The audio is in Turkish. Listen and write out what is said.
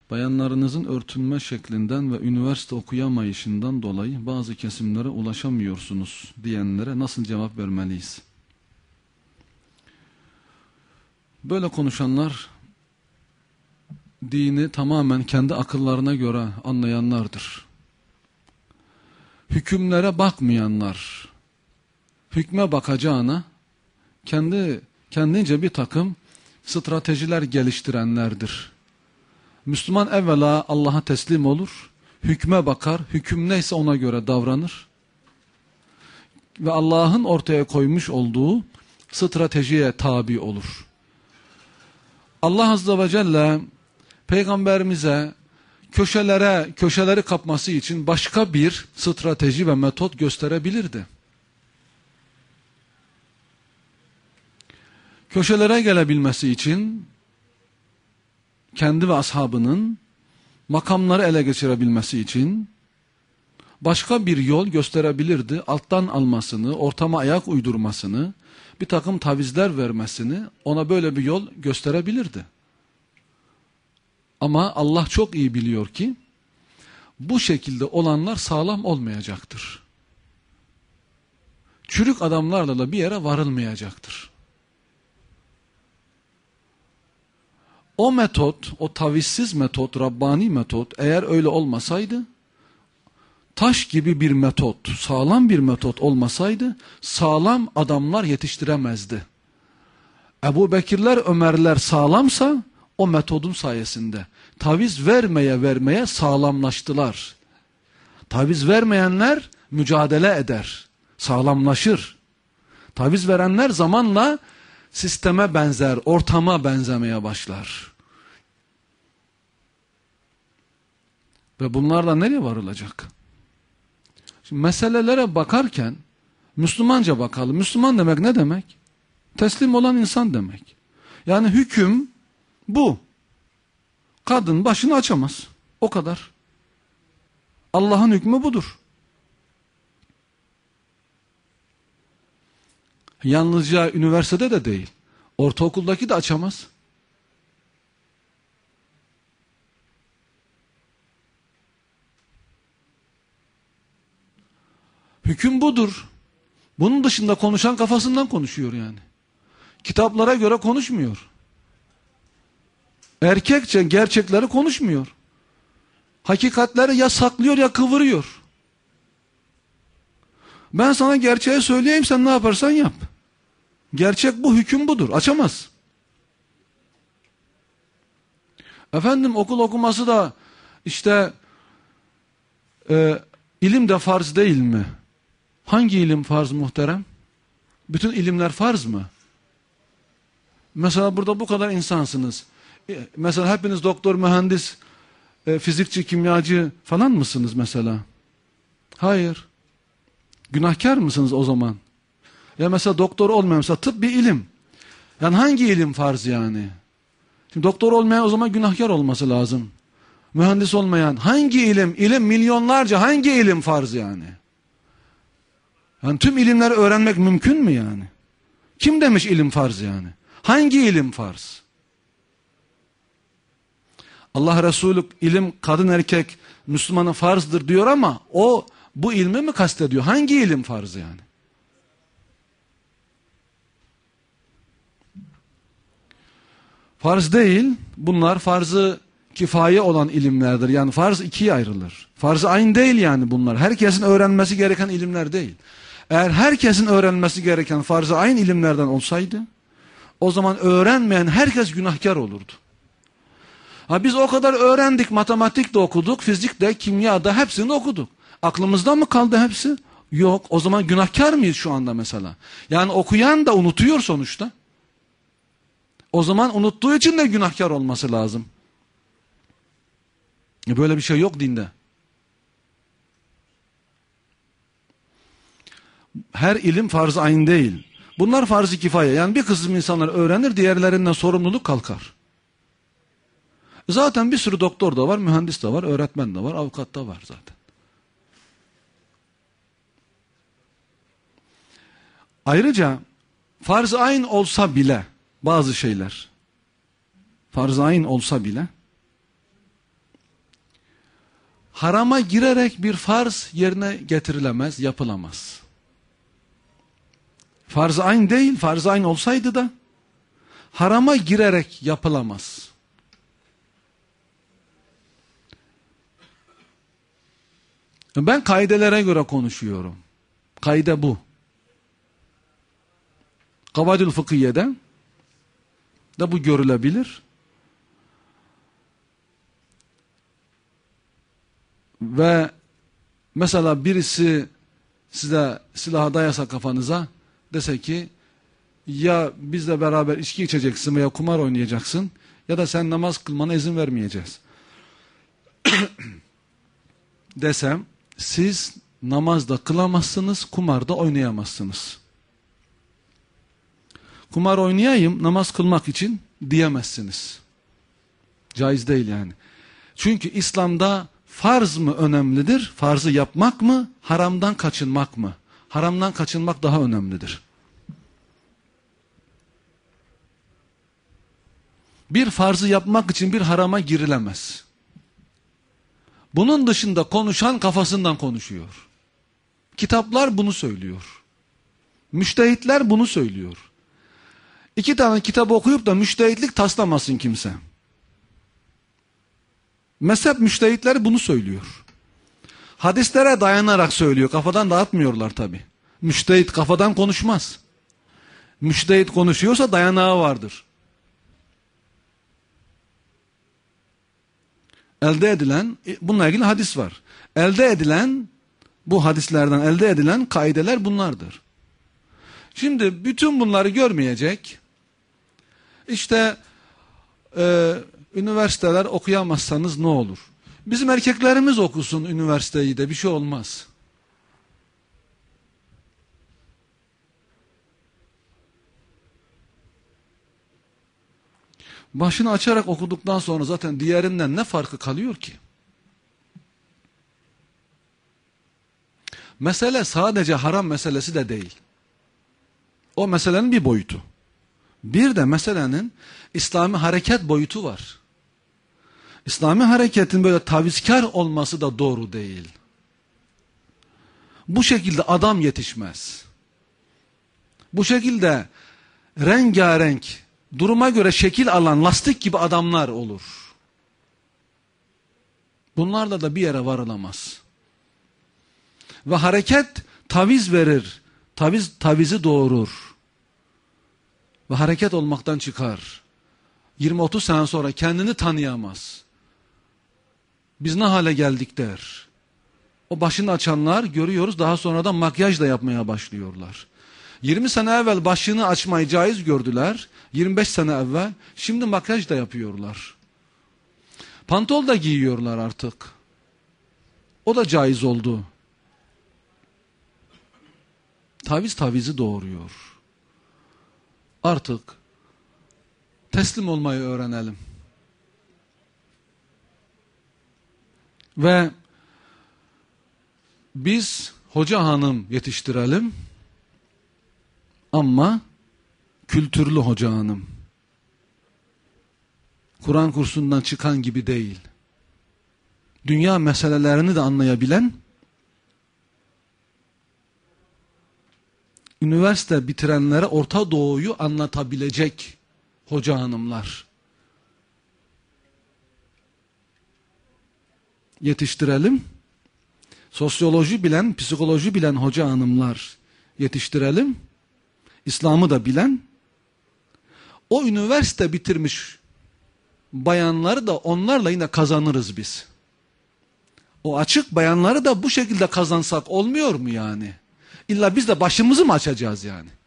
Bayanlarınızın örtünme şeklinden ve üniversite okuyamayışından dolayı bazı kesimlere ulaşamıyorsunuz diyenlere nasıl cevap vermeliyiz? Böyle konuşanlar dini tamamen kendi akıllarına göre anlayanlardır. Hükümlere bakmayanlar, hükme bakacağına kendince bir takım stratejiler geliştirenlerdir. Müslüman evvela Allah'a teslim olur, hükme bakar, hüküm neyse ona göre davranır ve Allah'ın ortaya koymuş olduğu stratejiye tabi olur. Allah Azze ve Celle Peygamberimize köşeleri kapması için başka bir strateji ve metot gösterebilirdi. Köşelere gelebilmesi için kendi ve ashabının makamları ele geçirebilmesi için başka bir yol gösterebilirdi. Alttan almasını, ortama ayak uydurmasını, bir takım tavizler vermesini ona böyle bir yol gösterebilirdi. Ama Allah çok iyi biliyor ki bu şekilde olanlar sağlam olmayacaktır. Çürük adamlarla da bir yere varılmayacaktır. O metot, o tavizsiz metot, Rabbani metot eğer öyle olmasaydı, taş gibi bir metot, sağlam bir metot olmasaydı, sağlam adamlar yetiştiremezdi. Ebu Bekirler, Ömerler sağlamsa, o metodun sayesinde taviz vermeye sağlamlaştılar. Taviz vermeyenler mücadele eder, sağlamlaşır. Taviz verenler zamanla sisteme benzer, ortama benzemeye başlar. Ve bunlarla nereye varılacak? Şimdi meselelere bakarken Müslümanca bakalım. Müslüman demek ne demek? Teslim olan insan demek. Yani hüküm bu. Kadın başını açamaz. O kadar. Allah'ın hükmü budur. Yalnızca üniversitede de değil. Ortaokuldaki de açamaz. Hüküm budur. Bunun dışında konuşan kafasından konuşuyor yani. Kitaplara göre konuşmuyor. Erkekçe gerçekleri konuşmuyor. Hakikatleri ya saklıyor ya kıvırıyor. Ben sana gerçeği söyleyeyim, sen ne yaparsan yap. Gerçek bu, hüküm budur. Açamaz. Efendim okul okuması da işte ilim de farz değil mi? Hangi ilim farz muhterem? Bütün ilimler farz mı? Mesela burada bu kadar insansınız. Mesela hepiniz doktor, mühendis, fizikçi, kimyacı falan mısınız mesela? Hayır. Günahkar mısınız o zaman? Ya mesela doktor olmayan, mesela tıp bir ilim. Yani hangi ilim farz yani? Şimdi doktor olmayan o zaman günahkar olması lazım. Mühendis olmayan hangi ilim? İlim milyonlarca, hangi ilim farz yani? Yani tüm ilimleri öğrenmek mümkün mü yani? Kim demiş ilim farz yani? Hangi ilim farz? Allah Resulü ilim kadın erkek Müslümana farzdır diyor ama o bu ilmi mi kastediyor? Hangi ilim farz yani? Farz değil. Bunlar farz-ı kifaye olan ilimlerdir. Yani farz ikiye ayrılır. Farz-ı ayn değil yani bunlar. Herkesin öğrenmesi gereken ilimler değil. Eğer herkesin öğrenmesi gereken farz-ı ayn ilimlerden olsaydı, o zaman öğrenmeyen herkes günahkar olurdu. Ha biz o kadar öğrendik, matematik de okuduk, fizik de, kimya da hepsini okuduk. Aklımızda mı kaldı hepsi? Yok. O zaman günahkar mıyız şu anda mesela? Yani okuyan da unutuyor sonuçta. O zaman unuttuğu için de günahkar olması lazım. Böyle bir şey yok dinde. Her ilim farz-ı ayn değil. Bunlar farz-ı kifaye. Yani bir kısım insanlar öğrenir, diğerlerinden sorumluluk kalkar. Zaten bir sürü doktor da var, mühendis de var, öğretmen de var, avukat da var zaten. Ayrıca farz-ı ayn olsa bile bazı şeyler, farz-ı ayn olsa bile harama girerek bir farz yerine getirilemez, yapılamaz. Farz-ı ayn değil, farz-ı ayn olsaydı da harama girerek yapılamaz. Ben kaidelere göre konuşuyorum. Kaide bu. Kavadül fıkhiye'de de bu görülebilir. Ve mesela birisi size silahı dayasa kafanıza, dese ki ya bizle beraber içki içeceksin veya kumar oynayacaksın ya da sen namaz kılmana izin vermeyeceğiz desem, siz namazda kılamazsınız, kumarda oynayamazsınız. Kumar oynayayım namaz kılmak için diyemezsiniz. Caiz değil yani. Çünkü İslam'da farz mı önemlidir? Farzı yapmak mı? Haramdan kaçınmak mı? Haramdan kaçınmak daha önemlidir. Bir farzı yapmak için bir harama girilemez. Bunun dışında konuşan kafasından konuşuyor. Kitaplar bunu söylüyor. Müştehitler bunu söylüyor. 2 tane kitap okuyup da müştehitlik taslamasın kimse. Mezhep müştehitleri bunu söylüyor. Hadislere dayanarak söylüyor. Kafadan dağıtmıyorlar tabi. Müştehit kafadan konuşmaz. Müştehit konuşuyorsa dayanağı vardır. Elde edilen, bununla ilgili hadis var. Elde edilen, bu hadislerden elde edilen kaideler bunlardır. Şimdi bütün bunları görmeyecek, İşte üniversiteler okuyamazsanız ne olur? Bizim erkeklerimiz okusun üniversiteyi de bir şey olmaz. Başını açarak okuduktan sonra zaten diğerinden ne farkı kalıyor ki? Mesele sadece haram meselesi de değil. O meselenin bir boyutu. Bir de meselenin İslami hareket boyutu var. İslami hareketin böyle tavizkar olması da doğru değil. Bu şekilde adam yetişmez. Bu şekilde rengarenk, duruma göre şekil alan lastik gibi adamlar olur. Bunlarla da bir yere varılamaz. Ve hareket taviz verir. Tavizi doğurur. Ve hareket olmaktan çıkar. 20-30 sene sonra kendini tanıyamaz. Biz ne hale geldik der. O başını açanlar görüyoruz, daha sonra da makyaj da yapmaya başlıyorlar. 20 sene evvel başını açmayı caiz gördüler. 25 sene evvel şimdi makyaj da yapıyorlar. Pantol da giyiyorlar artık. O da caiz oldu. Taviz tavizi doğuruyor. Artık teslim olmayı öğrenelim. Ve biz hoca hanım yetiştirelim ama kültürlü hoca hanım. Kur'an kursundan çıkan gibi değil. Dünya meselelerini de anlayabilen, üniversite bitirenlere Orta Doğu'yu anlatabilecek hoca hanımlar yetiştirelim. Sosyoloji bilen, psikoloji bilen hoca hanımlar yetiştirelim. İslam'ı da bilen, o üniversite bitirmiş bayanları da onlarla yine kazanırız biz. O açık bayanları da bu şekilde kazansak olmuyor mu yani? İlla biz de başımızı mı açacağız yani?